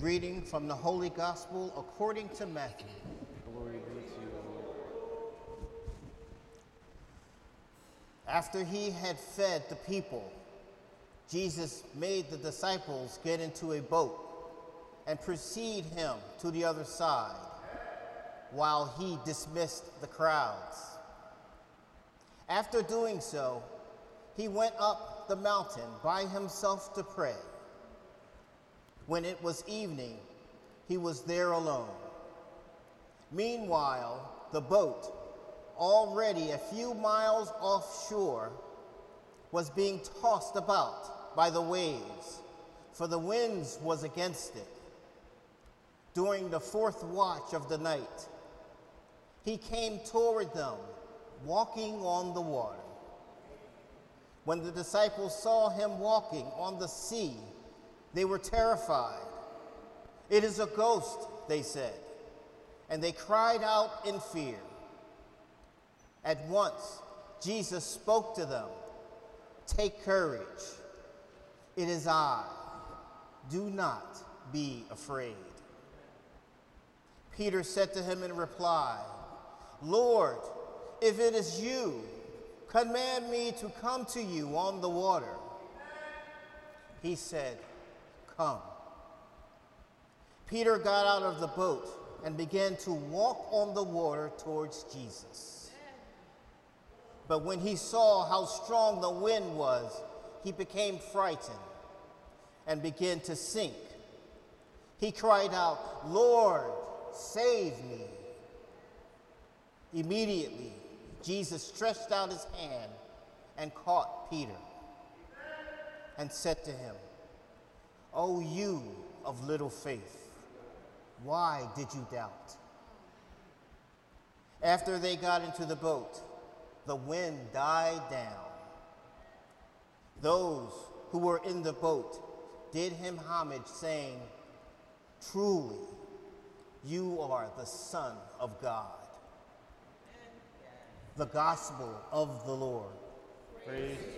reading from the Holy Gospel according to Matthew. Glory be to you, Lord. After he had fed the people, Jesus made the disciples get into a boat and precede him to the other side while he dismissed the crowds. After doing so, he went up the mountain by himself to pray. When it was evening, he was there alone. Meanwhile, the boat, already a few miles offshore, was being tossed about by the waves, for the wind was against it. During the fourth watch of the night, he came toward them, walking on the water. When the disciples saw him walking on the sea, they were terrified. "It is a ghost," they said, and they cried out in fear. At once, Jesus spoke to them. "Take courage. It is I. Do not be afraid." Peter said to him in reply, "Lord, if it is you, command me to come to you on the water." He said, "Come." Peter got out of the boat and began to walk on the water towards Jesus. But when he saw how strong the wind was, he became frightened and began to sink. He cried out, "Lord, save me." Immediately, Jesus stretched out his hand and caught Peter and said to him, "O you of little faith, why did you doubt?" After they got into the boat, the wind died down. Those who were in the boat did him homage, saying, "Truly, you are the Son of God." The Gospel of the Lord. Praise